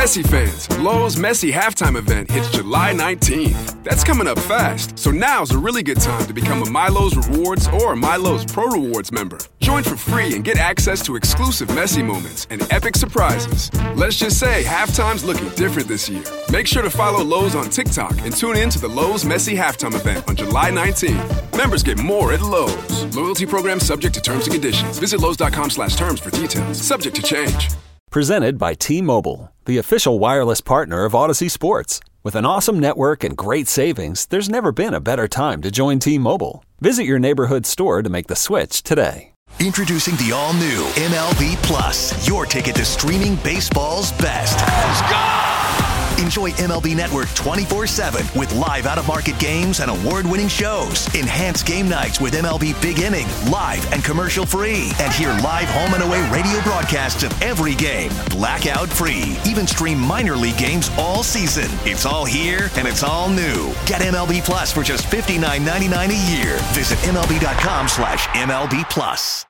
Messi fans, Lowe's Messi halftime event hits July 19th. That's coming up fast, so now's a really good time to become a MyLowe's Rewards or MyLowe's Pro Rewards member. Join for free and get access to exclusive Messi moments and epic surprises. Let's just say halftime's looking different this year. Make sure to follow Lowe's on TikTok and tune in to the Lowe's Messi halftime event on July 19th. Members get more at Lowe's. Loyalty program subject to terms and conditions. Visit Lowe's.com/terms for details. Subject to change. Presented by T-Mobile, the official wireless partner of Odyssey Sports. With an awesome network and great savings, there's never been a better time to join T-Mobile. Visit your neighborhood store to make the switch today. Introducing the all-new MLB Plus, your ticket to streaming baseball's best. Let's go! Enjoy MLB Network 24/7 with live out-of-market games and award-winning shows. Enhance game nights with MLB Big Inning, live and commercial-free. And hear live home and away radio broadcasts of every game, blackout-free. Even stream minor league games all season. It's all here and it's all new. Get MLB Plus for just $59.99 a year. Visit MLB.com/MLB Plus.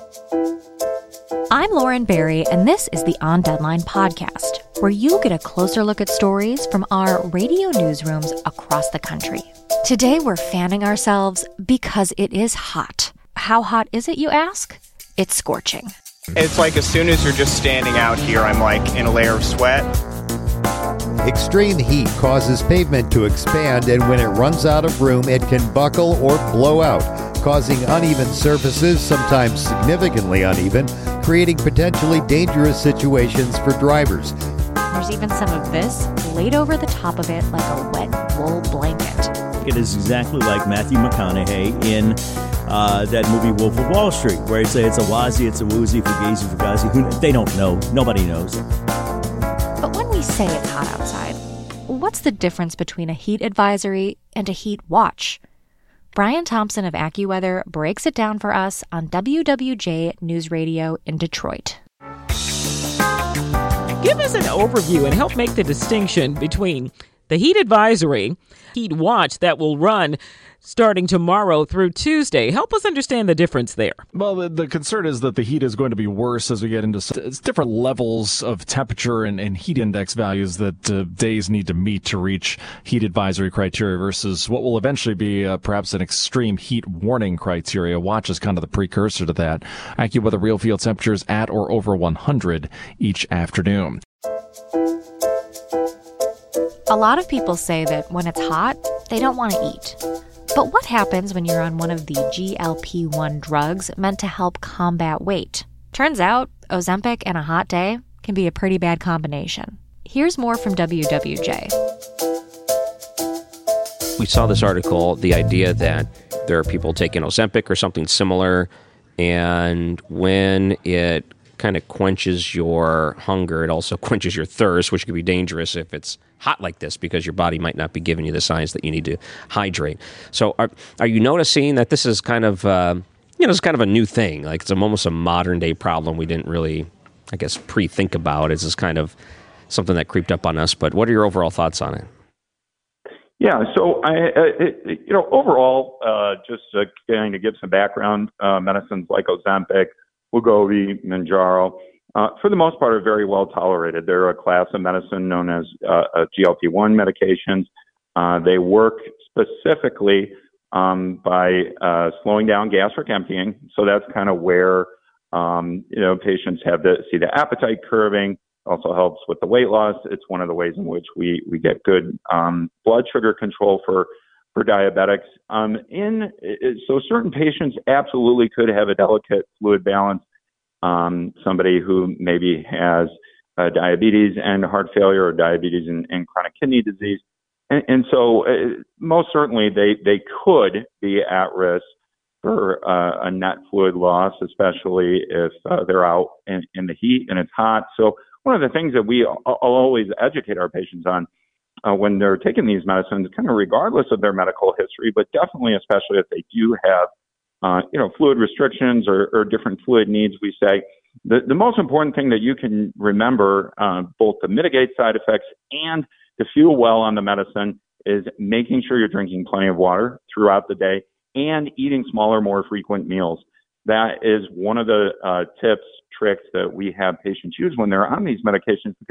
I'm Lauren Barry, and this is the On Deadline podcast, where you'll get a closer look at stories from our radio newsrooms across the country. Today, we're fanning ourselves because it is hot. How hot is it, you ask? It's scorching. It's like as soon as you're just standing out here, I'm like in a layer of sweat. Extreme heat causes pavement to expand, and when it runs out of room, it can buckle or blow out, causing uneven surfaces, sometimes significantly uneven, creating potentially dangerous situations for drivers. There's even some of this laid over the top of it like a wet wool blanket. It is exactly like Matthew McConaughey in that movie Wolf of Wall Street, where they say it's a wazi, it's a woozy, fugazi, fugazi. They don't know. Nobody knows. But when we say it's hot outside, what's the difference between a heat advisory and a heat watch? Brian Thompson of AccuWeather breaks it down for us on WWJ News Radio in Detroit. Give us an overview and help make the distinction between the heat advisory, heat watch that will run starting tomorrow through Tuesday. Help us understand the difference there. Well, the concern is that the heat is going to be worse as we get into different levels of temperature and heat index values that days need to meet to reach heat advisory criteria versus what will eventually be perhaps an extreme heat warning criteria. Watch is kind of the precursor to that. AccuWeather real field temperatures at or over 100 each afternoon. A lot of people say that when it's hot, they don't want to eat. But what happens when you're on one of the GLP-1 drugs meant to help combat weight? Turns out, Ozempic and a hot day can be a pretty bad combination. Here's more from WWJ. We saw this article, the idea that there are people taking Ozempic or something similar, and when it kind of quenches your hunger, it also quenches your thirst, which could be dangerous if it's hot like this because your body might not be giving you the signs that you need to hydrate. So are you noticing that this is kind of, it's kind of a new thing? Like it's almost a modern day problem we didn't really, I guess, pre-think about. It's just kind of something that creeped up on us. But what are your overall thoughts on it? Yeah, so overall, just to kind of give some background, medicines like Ozempic, Wegovy, Mounjaro, for the most part, are very well tolerated. They're a class of medicine known as GLP-1 medications. They work specifically by slowing down gastric emptying. So that's kind of where patients have see the appetite curbing. Also helps with the weight loss. It's one of the ways in which we get good blood sugar control for diabetics. So certain patients absolutely could have a delicate fluid balance. Somebody who maybe has diabetes and heart failure, or diabetes and chronic kidney disease. And so most certainly they could be at risk for a net fluid loss, especially if they're out in the heat and it's hot. So one of the things that we always educate our patients on when they're taking these medicines, kind of regardless of their medical history, but definitely especially if they do have fluid restrictions or different fluid needs, we say the most important thing that you can remember, both to mitigate side effects and to feel well on the medicine, is making sure you're drinking plenty of water throughout the day and eating smaller, more frequent meals. That is one of the tips, tricks that we have patients use when they're on these medications, because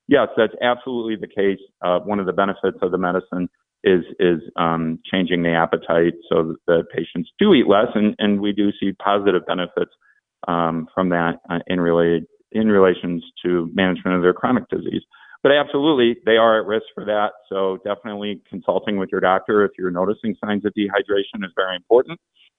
yes, that's absolutely the case. One of the benefits of the medicine is changing the appetite so that patients do eat less, and we do see positive benefits from that in relations to management of their chronic disease. But absolutely, they are at risk for that. So definitely consulting with your doctor if you're noticing signs of dehydration is very important.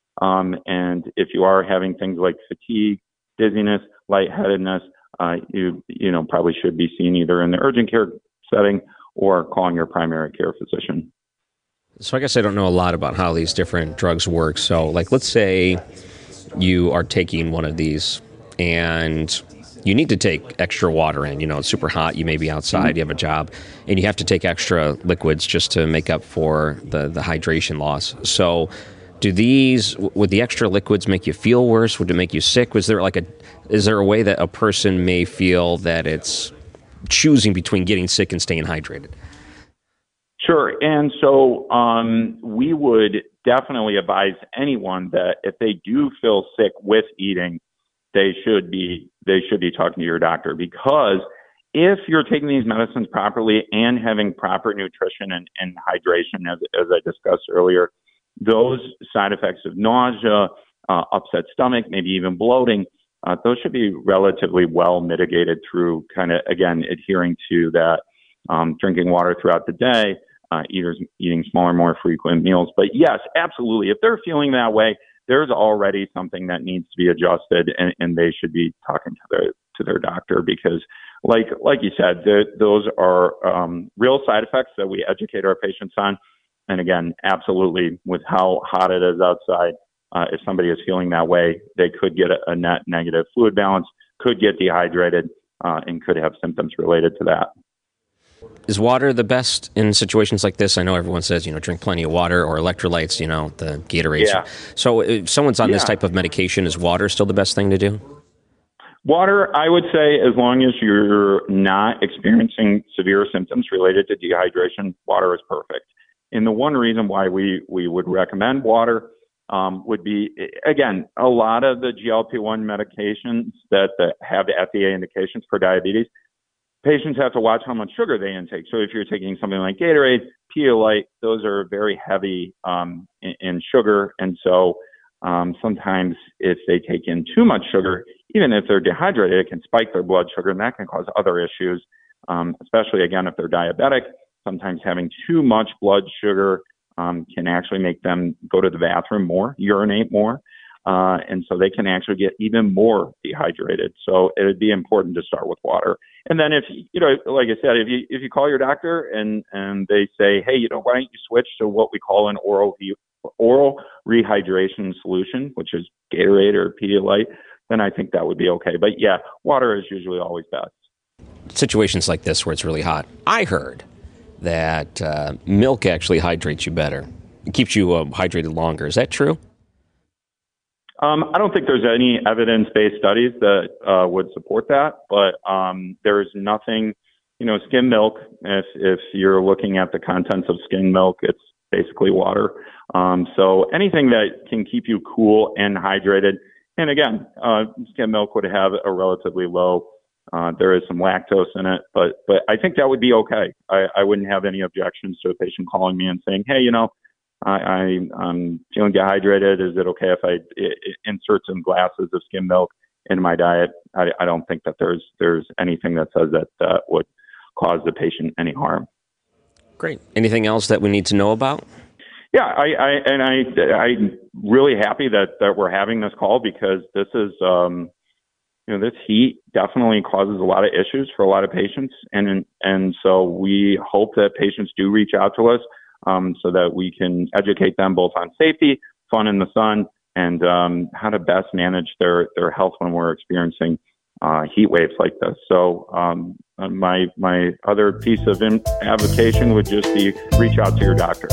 And if you are having things like fatigue, dizziness, lightheadedness, you probably should be seen either in the urgent care setting or calling your primary care physician. So I guess I don't know a lot about how these different drugs work. So let's say you are taking one of these and you need to take extra water in. It's super hot. You may be outside, you have a job, and you have to take extra liquids just to make up for the hydration loss. So would the extra liquids make you feel worse? Would it make you sick? Is there a way that a person may feel that it's choosing between getting sick and staying hydrated? Sure. And so we would definitely advise anyone that if they do feel sick with eating, they should be talking to your doctor, because if you're taking these medicines properly and having proper nutrition and hydration, as I discussed earlier, those side effects of nausea, upset stomach, maybe even bloating, those should be relatively well mitigated through kind of, again, adhering to that, drinking water throughout the day, eating smaller, more frequent meals. But yes, absolutely. If they're feeling that way, there's already something that needs to be adjusted, and they should be talking to their doctor, because like you said, those are real side effects that we educate our patients on. And again, absolutely, with how hot it is outside, if somebody is feeling that way, they could get a net negative fluid balance, could get dehydrated, and could have symptoms related to that. Is water the best in situations like this? I know everyone says, drink plenty of water, or electrolytes, the Gatorades. Yeah. So if someone's on this type of medication, is water still the best thing to do? Water, I would say, as long as you're not experiencing severe symptoms related to dehydration, water is perfect. And the one reason why we would recommend water would be, again, a lot of the GLP-1 medications that have FDA indications for diabetes, patients have to watch how much sugar they intake. So if you're taking something like Gatorade, Pedialyte, those are very heavy in sugar. And so sometimes if they take in too much sugar, even if they're dehydrated, it can spike their blood sugar, and that can cause other issues, especially, again, if they're diabetic. Sometimes having too much blood sugar can actually make them go to the bathroom more, urinate more. And so they can actually get even more dehydrated. So it would be important to start with water. And then if, like I said, if you call your doctor and they say, hey, why don't you switch to what we call an oral rehydration solution, which is Gatorade or Pedialyte, then I think that would be okay. But yeah, water is usually always best. Situations like this where it's really hot, I heard that milk actually hydrates you better. It keeps you hydrated longer. Is that true? I don't think there's any evidence-based studies that would support that, but there's nothing, skim milk, if you're looking at the contents of skim milk, it's basically water. So anything that can keep you cool and hydrated, and again, skim milk would have a relatively low, there is some lactose in it, but I think that would be okay. I wouldn't have any objections to a patient calling me and saying, hey, I'm feeling dehydrated. Is it okay if I insert some glasses of skim milk in my diet? I don't think that there's anything that says that would cause the patient any harm. Great. Anything else that we need to know about? Yeah, I'm really happy that we're having this call, because this is, this heat definitely causes a lot of issues for a lot of patients. And so we hope that patients do reach out to us, so that we can educate them both on safety, fun in the sun, and how to best manage their health when we're experiencing heat waves like this. So my other piece of advocation would just be reach out to your doctor.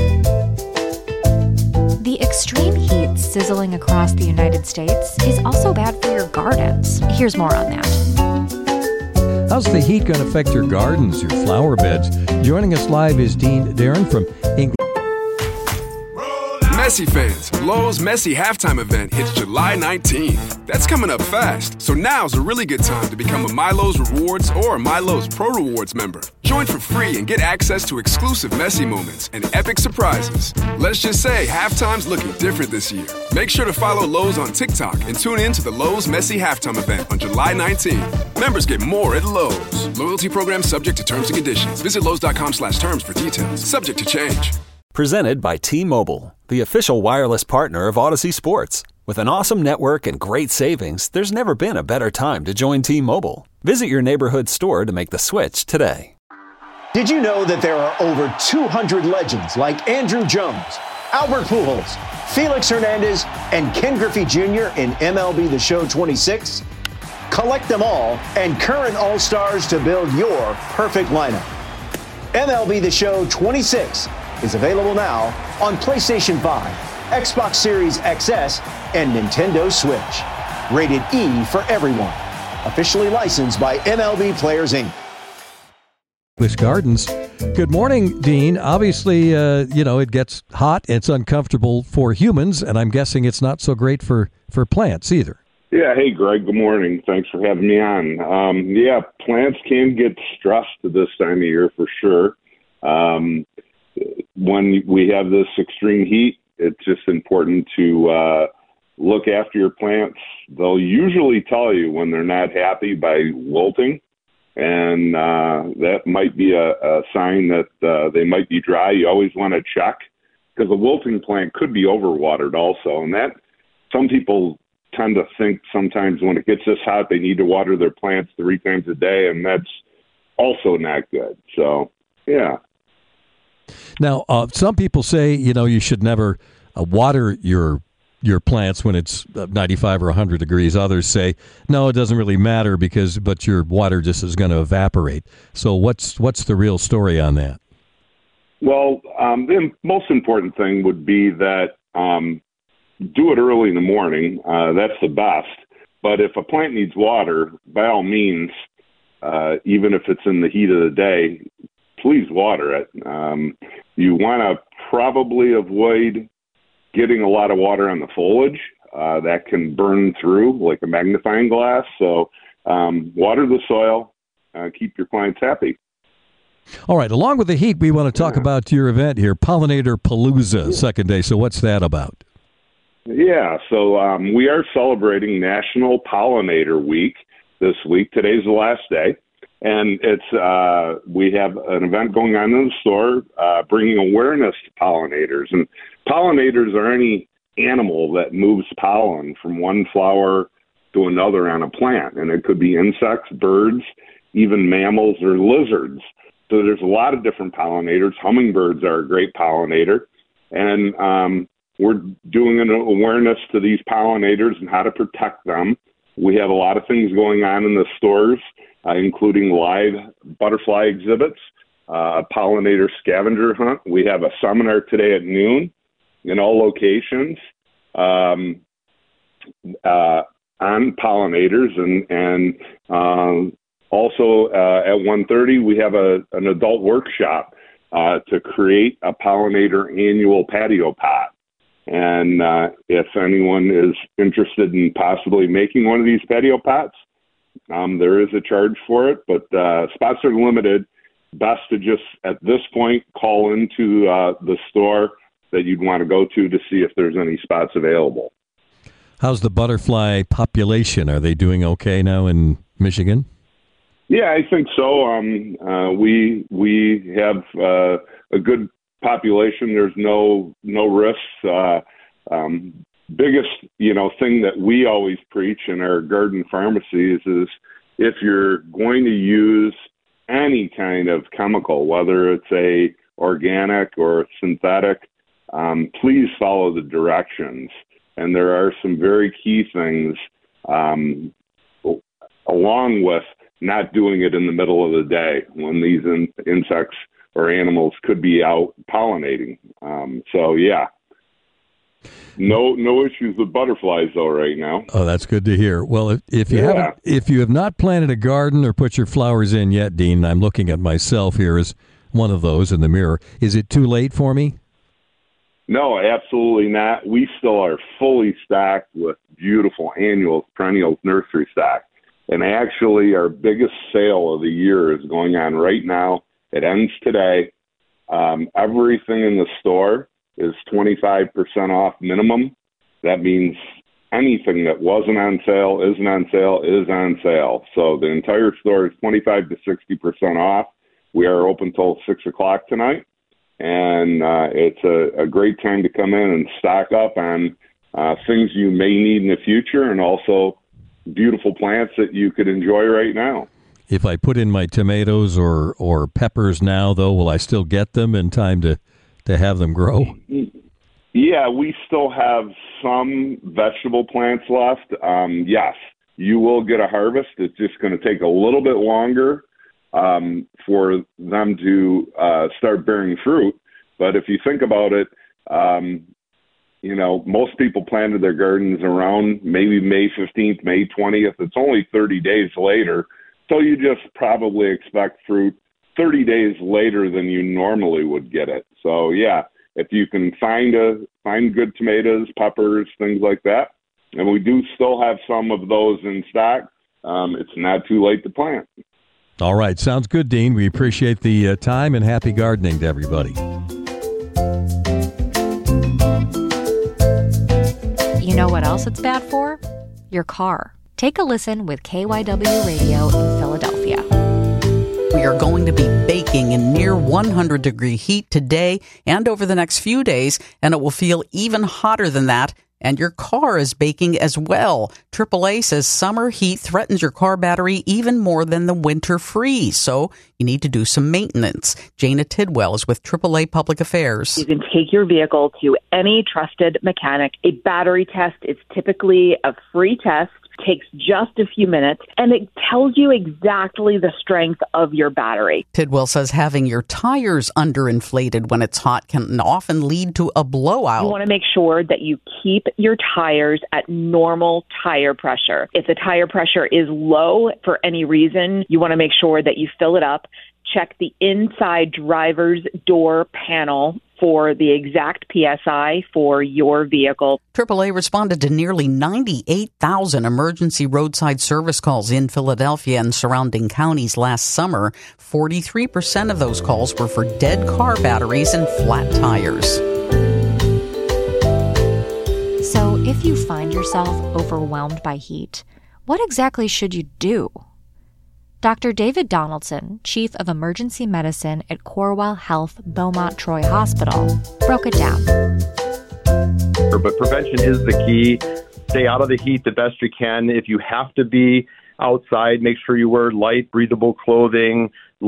The extreme heat sizzling across the United States is also bad for your gardens. Here's more on that. How's the heat going to affect your gardens, your flower beds? Joining us live is Dean Darren from English. Messi fans, Lowe's Messi Halftime Event hits July 19th. That's coming up fast, so now's a really good time to become a MyLowe's Rewards or a MyLowe's Pro Rewards member. Join for free and get access to exclusive Messi moments and epic surprises. Let's just say halftime's looking different this year. Make sure to follow Lowe's on TikTok and tune in to the Lowe's Messi Halftime Event on July 19th. Members get more at Lowe's. Loyalty program subject to terms and conditions. Visit Lowe's.com/terms for details. Subject to change. Presented by T-Mobile, the official wireless partner of Odyssey Sports. With an awesome network and great savings, there's never been a better time to join T-Mobile. Visit your neighborhood store to make the switch today. Did you know that there are over 200 legends like Andrew Jones, Albert Pujols, Felix Hernandez, and Ken Griffey Jr. in MLB The Show 26? Collect them all and current All-Stars to build your perfect lineup. MLB The Show 26 is available now on PlayStation 5, Xbox Series XS, and Nintendo Switch. Rated E for everyone. Officially licensed by MLB Players, Inc. Busch Gardens. Good morning, Dean. Obviously, it gets hot. It's uncomfortable for humans, and I'm guessing it's not so great for plants either. Yeah. Hey, Greg. Good morning. Thanks for having me on. Plants can get stressed this time of year for sure. When we have this extreme heat, it's just important to look after your plants. They'll usually tell you when they're not happy by wilting, and that might be a sign that they might be dry. You always want to check, because a wilting plant could be overwatered also, and that some people tend to think sometimes when it gets this hot they need to water their plants 3 times a day, and that's also not good. So, yeah. Now, some people say, you should never water your plants when it's 95 or 100 degrees. Others say, no, it doesn't really matter but your water just is going to evaporate. So what's the real story on that? Well, the most important thing would be that do it early in the morning. That's the best. But if a plant needs water, by all means, even if it's in the heat of the day, please water it. You want to probably avoid getting a lot of water on the foliage. That can burn through like a magnifying glass. So water the soil, keep your plants happy. All right. Along with the heat, we want to talk about your event here, Pollinator Palooza, second day. So what's that about? Yeah. So we are celebrating National Pollinator Week this week. Today's the last day. And it's we have an event going on in the store bringing awareness to pollinators. And pollinators are any animal that moves pollen from one flower to another on a plant. And it could be insects, birds, even mammals or lizards. So there's a lot of different pollinators. Hummingbirds are a great pollinator. And we're doing an awareness to these pollinators and how to protect them. We have a lot of things going on in the stores, including live butterfly exhibits, a pollinator scavenger hunt. We have a seminar today at noon in all locations on pollinators, and also at 1:30 we have an adult workshop to create a pollinator annual patio pot. And if anyone is interested in possibly making one of these patio pots, there is a charge for it, but spots are limited. Best to just, at this point, call into the store that you'd want to go to see if there's any spots available. How's the butterfly population? Are they doing okay now in Michigan? Yeah, I think so. We have a good population. There's no risks. Biggest thing that we always preach in our garden pharmacies is if you're going to use any kind of chemical, whether it's a organic or synthetic, please follow the directions. And there are some very key things along with not doing it in the middle of the day when these insects or animals could be out pollinating. So yeah, no issues with butterflies though right now. Oh, that's good to hear. Well, if you have not planted a garden or put your flowers in yet, Dean, I'm looking at myself here as one of those in the mirror. Is it too late for me? No, absolutely not. We still are fully stocked with beautiful annuals, perennials, nursery stock. And actually, our biggest sale of the year is going on right now. It ends today. Everything in the store is 25% off minimum. That means anything that wasn't on sale, isn't on sale, is on sale. So the entire store is 25 to 60% off. We are open till 6 o'clock tonight. And it's a great time to come in and stock up on things you may need in the future, and also beautiful plants that you could enjoy right now. If I put in my tomatoes or peppers now, though, will I still get them in time to have them grow? Yeah, we still have some vegetable plants left. Yes, you will get a harvest. It's just going to take a little bit longer for them to start bearing fruit. But if you think about it, most people planted their gardens around maybe May 15th, May 20th. It's only 30 days later. So you just probably expect fruit 30 days later than you normally would get it. So, yeah, if you can find good tomatoes, peppers, things like that, and we do still have some of those in stock, it's not too late to plant. All right. Sounds good, Dean. We appreciate the time, and happy gardening to everybody. You know what else it's bad for? Your car. Take a listen with KYW Radio in Philadelphia. We are going to be baking in near 100-degree heat today and over the next few days, and it will feel even hotter than that. And your car is baking as well. AAA says summer heat threatens your car battery even more than the winter freeze. So you need to do some maintenance. Jana Tidwell is with AAA Public Affairs. You can take your vehicle to any trusted mechanic. A battery test is typically a free test. Takes just a few minutes, and it tells you exactly the strength of your battery. Tidwell says having your tires underinflated when it's hot can often lead to a blowout. You want to make sure that you keep your tires at normal tire pressure. If the tire pressure is low for any reason, you want to make sure that you fill it up. Check the inside driver's door panel for the exact PSI for your vehicle. AAA responded to nearly 98,000 emergency roadside service calls in Philadelphia and surrounding counties last summer. 43% of those calls were for dead car batteries and flat tires. So if you find yourself overwhelmed by heat, what exactly should you do? Dr. David Donaldson, Chief of Emergency Medicine at Corewell Health Beaumont Troy Hospital, broke it down. But prevention is the key. Stay out of the heat the best you can. If you have to be outside, make sure you wear light, breathable clothing,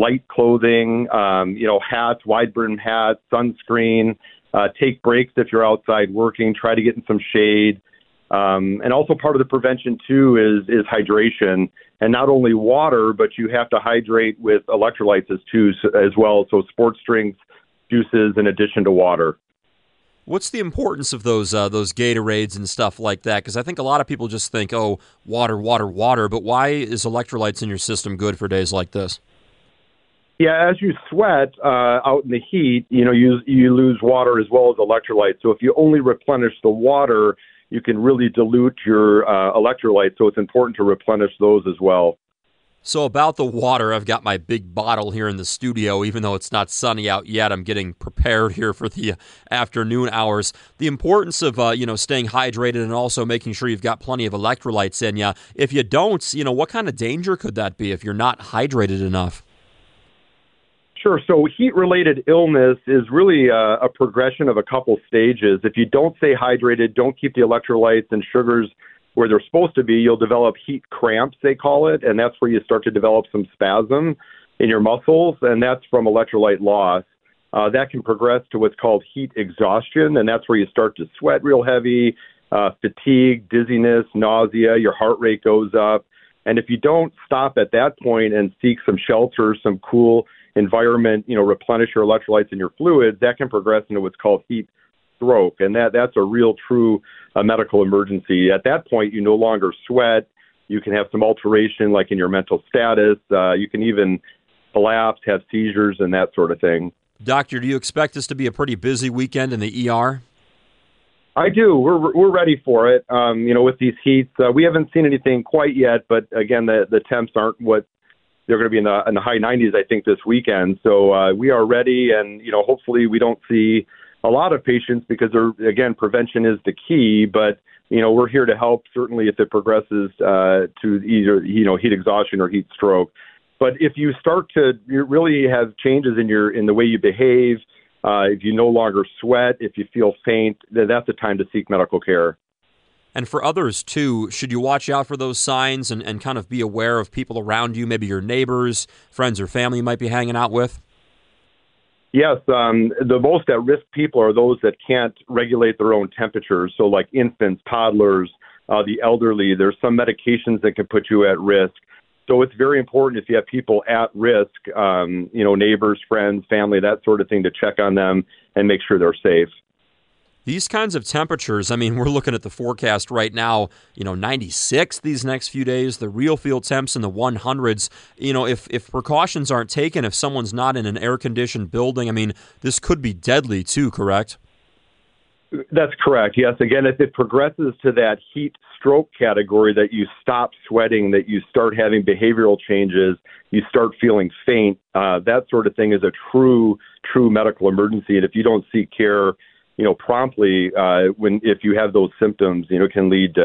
hats, wide-brim hats, sunscreen. Take breaks if you're outside working. Try to get in some shade. And also part of the prevention, too, is hydration. And not only water, but you have to hydrate with electrolytes as well. So sports drinks, juices, in addition to water. What's the importance of those Gatorades and stuff like that? Because I think a lot of people just think, oh, water, water, water. But why is electrolytes in your system good for days like this? Yeah, as you sweat out in the heat, you lose water as well as electrolytes. So if you only replenish the water, you can really dilute your electrolytes, so it's important to replenish those as well. So about the water, I've got my big bottle here in the studio. Even though it's not sunny out yet, I'm getting prepared here for the afternoon hours. The importance of staying hydrated and also making sure you've got plenty of electrolytes in you. If you don't, what kind of danger could that be if you're not hydrated enough? Sure. So heat-related illness is really a progression of a couple stages. If you don't stay hydrated, don't keep the electrolytes and sugars where they're supposed to be, you'll develop heat cramps, they call it, and that's where you start to develop some spasm in your muscles, and that's from electrolyte loss. That can progress to what's called heat exhaustion, and that's where you start to sweat real heavy, fatigue, dizziness, nausea, your heart rate goes up. And if you don't stop at that point and seek some shelter, some cool environment, replenish your electrolytes and your fluids, that can progress into what's called heat stroke. And that's a real true medical emergency. At that point, you no longer sweat. You can have some alteration like in your mental status. You can even collapse, have seizures, and that sort of thing. Doctor, do you expect this to be a pretty busy weekend in the ER? I do. We're ready for it. With these heats, we haven't seen anything quite yet, but again, the temps aren't what they're going to be in the high 90s, I think, this weekend. So we are ready, and hopefully we don't see a lot of patients because, again, prevention is the key. But we're here to help. Certainly, if it progresses to either heat exhaustion or heat stroke. But if you start to really have changes in the way you behave. If you no longer sweat, if you feel faint, that's the time to seek medical care. And for others, too, should you watch out for those signs and kind of be aware of people around you, maybe your neighbors, friends or family you might be hanging out with? Yes. The most at-risk people are those that can't regulate their own temperatures. So like infants, toddlers, the elderly, there's some medications that can put you at risk. So it's very important if you have people at risk, neighbors, friends, family, that sort of thing, to check on them and make sure they're safe. These kinds of temperatures, I mean, we're looking at the forecast right now, 96 these next few days, the real field temps in the 100s. If precautions aren't taken, if someone's not in an air-conditioned building, I mean, this could be deadly too, correct? That's correct. Yes. Again, if it progresses to that heat stroke category, that you stop sweating, that you start having behavioral changes, you start feeling faint, that sort of thing is a true medical emergency. And if you don't seek care, promptly, if you have those symptoms, it can lead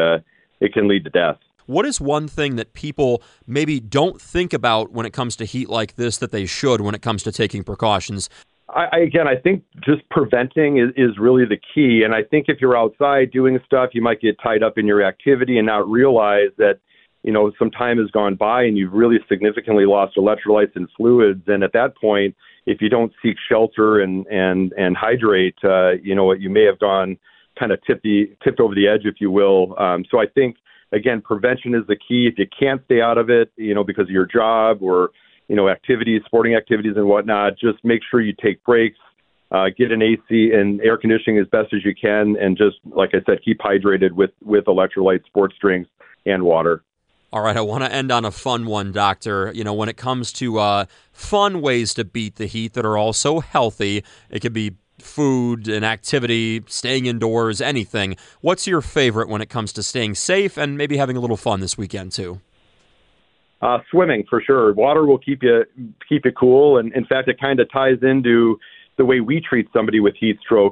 to death. What is one thing that people maybe don't think about when it comes to heat like this that they should when it comes to taking precautions? I think just preventing is really the key. And I think if you're outside doing stuff, you might get tied up in your activity and not realize that, some time has gone by and you've really significantly lost electrolytes and fluids. And at that point, if you don't seek shelter and hydrate, you may have gone kind of tipped over the edge, if you will. So I think, again, prevention is the key. If you can't stay out of it, because of your job or activities, sporting activities and whatnot, just make sure you take breaks, get an AC and air conditioning as best as you can. And just, like I said, keep hydrated with electrolytes, sports drinks, and water. All right, I want to end on a fun one, Doctor. When it comes to fun ways to beat the heat that are also healthy, it could be food, an activity, staying indoors, anything. What's your favorite when it comes to staying safe and maybe having a little fun this weekend, too? Swimming, for sure. Water will keep you cool. And in fact, it kind of ties into the way we treat somebody with heat stroke.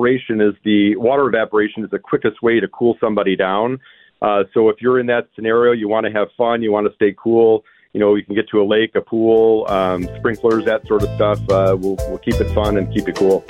Water evaporation is the quickest way to cool somebody down. So if you're in that scenario, you want to have fun, you want to stay cool, you can get to a lake, a pool, sprinklers, that sort of stuff. We'll keep it fun and keep it cool.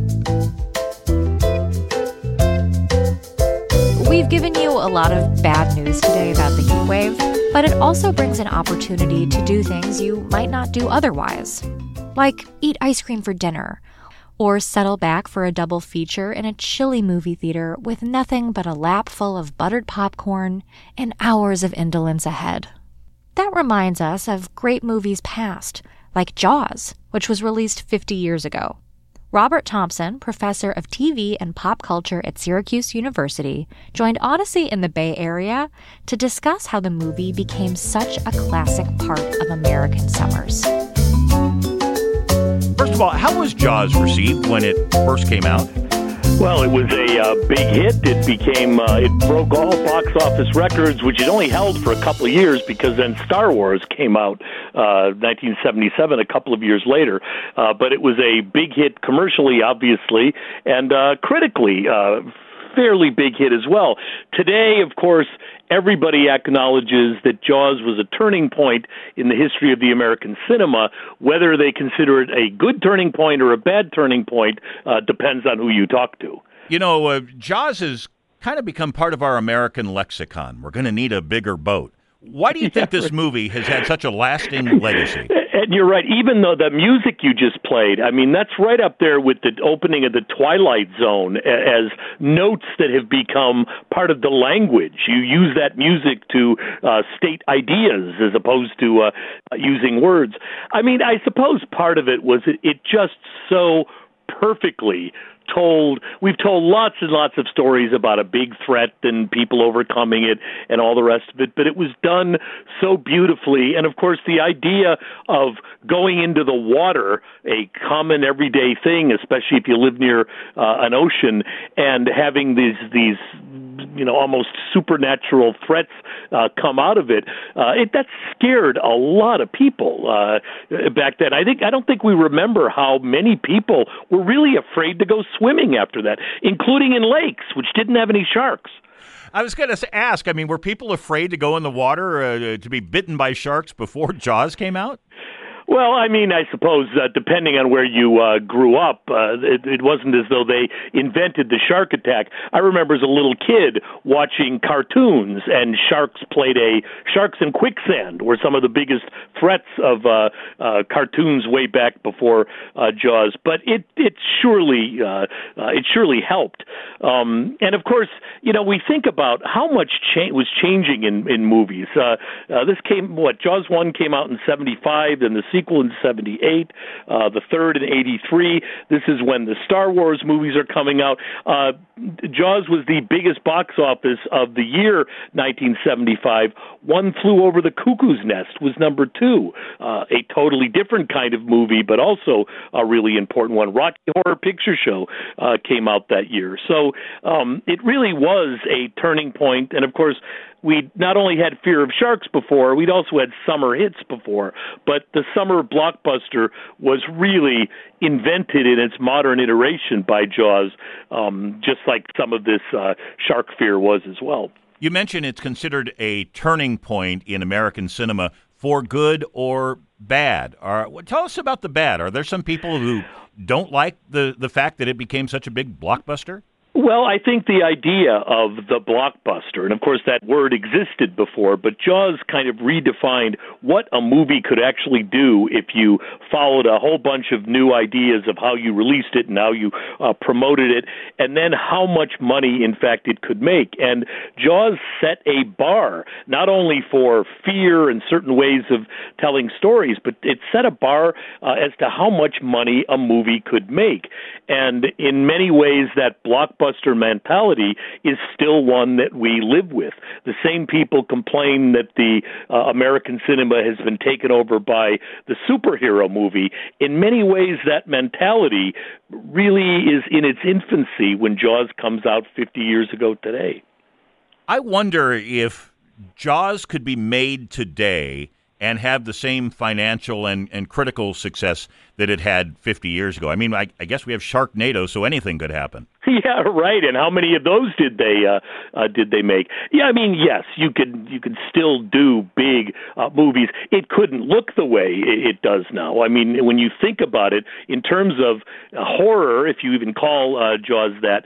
We've given you a lot of bad news today about the heat wave, but it also brings an opportunity to do things you might not do otherwise, like eat ice cream for dinner, or settle back for a double feature in a chilly movie theater with nothing but a lap full of buttered popcorn and hours of indolence ahead. That reminds us of great movies past, like Jaws, which was released 50 years ago. Robert Thompson, professor of TV and pop culture at Syracuse University, joined Odyssey in the Bay Area to discuss how the movie became such a classic part of American summers. First of all, how was Jaws received when it first came out? Well, it was a big hit. It broke all box office records, which it only held for a couple of years because then Star Wars came out 1977, a couple of years later. But it was a big hit commercially, obviously, and critically, fairly big hit as well. Today, of course, everybody acknowledges that Jaws was a turning point in the history of the American cinema. Whether they consider it a good turning point or a bad turning point depends on who you talk to. Jaws has kind of become part of our American lexicon. We're going to need a bigger boat. Why do you think this movie has had such a lasting legacy? And you're right. Even though the music you just played, I mean, that's right up there with the opening of the Twilight Zone as notes that have become part of the language. You use that music to state ideas as opposed to using words. I mean, I suppose part of it was it just so perfectly told lots and lots of stories about a big threat and people overcoming it and all the rest of it, but it was done so beautifully. And of course, the idea of going into the water, a common everyday thing, especially if you live near an ocean, and having these almost supernatural threats come out of it, that scared a lot of people back then. I don't think we remember how many people were really afraid to go swimming after that, including in lakes, which didn't have any sharks. I was going to ask, were people afraid to go in the water to be bitten by sharks before Jaws came out? Well, I suppose depending on where you grew up, it wasn't as though they invented the shark attack. I remember as a little kid watching cartoons, and Sharks in Quicksand were some of the biggest threats of cartoons way back before Jaws. But it surely helped. And of course, we think about how much was changing in movies. Jaws 1 came out in 1975, and the sequel in 1978, the third in 1983. This is when the Star Wars movies are coming out. Jaws was the biggest box office of the year 1975. One Flew Over the Cuckoo's Nest was number 2, a totally different kind of movie, but also a really important one. Rocky Horror Picture Show came out that year. So it really was a turning point. And of course, we not only had Fear of Sharks before, we'd also had summer hits before, but the summer blockbuster was really invented in its modern iteration by Jaws, just like some of this shark fear was as well. You mentioned it's considered a turning point in American cinema for good or bad. Tell us about the bad. Are there some people who don't like the fact that it became such a big blockbuster? Well, I think the idea of the blockbuster, and of course that word existed before, but Jaws kind of redefined what a movie could actually do if you followed a whole bunch of new ideas of how you released it and how you promoted it, and then how much money, in fact, it could make. And Jaws set a bar, not only for fear and certain ways of telling stories, but it set a bar as to how much money a movie could make. And in many ways, that blockbuster mentality is still one that we live with. The same people complain that the American cinema has been taken over by the superhero movie. In many ways, that mentality really is in its infancy when Jaws comes out 50 years ago today. I wonder if Jaws could be made today and have the same financial and critical success that it had 50 years ago. I guess we have Sharknado, so anything could happen. Yeah, right. And how many of those did they make? Yeah, yes, you could still do big movies. It couldn't look the way it does now. When you think about it, in terms of horror, if you even call Jaws that,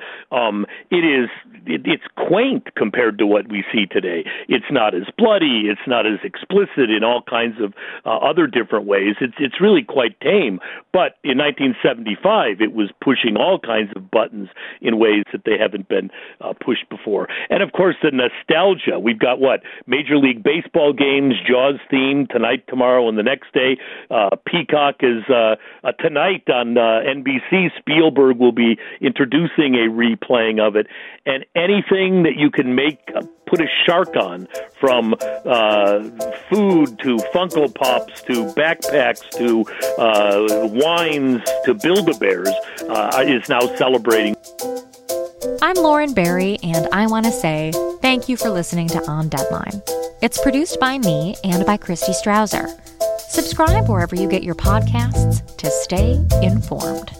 it's quaint compared to what we see today. It's not as bloody. It's not as explicit in all kinds of other different ways. It's really quite tame. But in 1975, it was pushing all kinds of buttons in ways that they haven't been pushed before. And of course, the nostalgia. We've got Major League Baseball games, Jaws theme tonight, tomorrow, and the next day. Peacock is tonight on NBC. Spielberg will be introducing a replaying of it. And anything that you can put a shark on, from food to Funko Pops to backpacks to wines to Build-A-Bears, is now celebrating. I'm Lauren Barry, and I want to say thank you for listening to On Deadline. It's produced by me and by Christy Strouser. Subscribe wherever you get your podcasts to stay informed.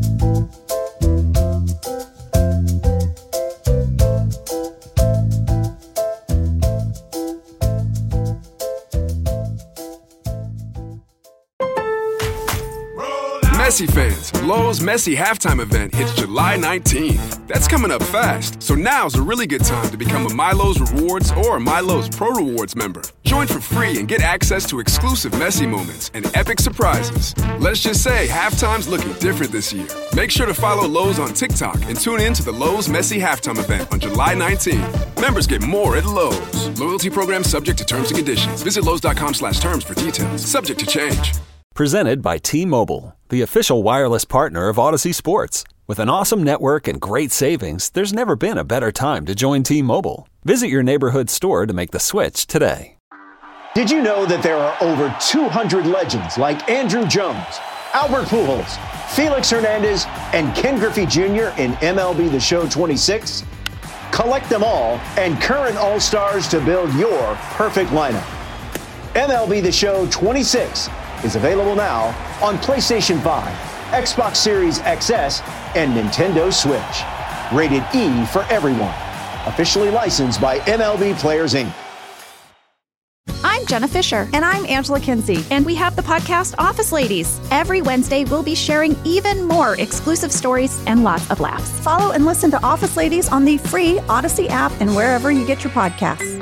Messi fans, Lowe's Messi Halftime event hits July 19th. That's coming up fast, so now's a really good time to become a MyLowe's Rewards or MyLowe's Pro Rewards member. Join for free and get access to exclusive Messi moments and epic surprises. Let's just say halftime's looking different this year. Make sure to follow Lowe's on TikTok and tune in to the Lowe's Messi Halftime event on July 19th. Members get more at Lowe's. Loyalty program subject to terms and conditions. Visit Lowe's.com/terms for details. Subject to change. Presented by T-Mobile, the official wireless partner of Odyssey Sports. With an awesome network and great savings, there's never been a better time to join T-Mobile. Visit your neighborhood store to make the switch today. Did you know that there are over 200 legends like Andrew Jones, Albert Pujols, Felix Hernandez, and Ken Griffey Jr. in MLB The Show 26? Collect them all and current All-Stars to build your perfect lineup. MLB The Show 26 is available now on PlayStation 5, Xbox Series XS, and Nintendo Switch. Rated E for everyone. Officially licensed by MLB Players, Inc. I'm Jenna Fisher. And I'm Angela Kinsey. And we have the podcast Office Ladies. Every Wednesday, we'll be sharing even more exclusive stories and lots of laughs. Follow and listen to Office Ladies on the free Odyssey app and wherever you get your podcasts.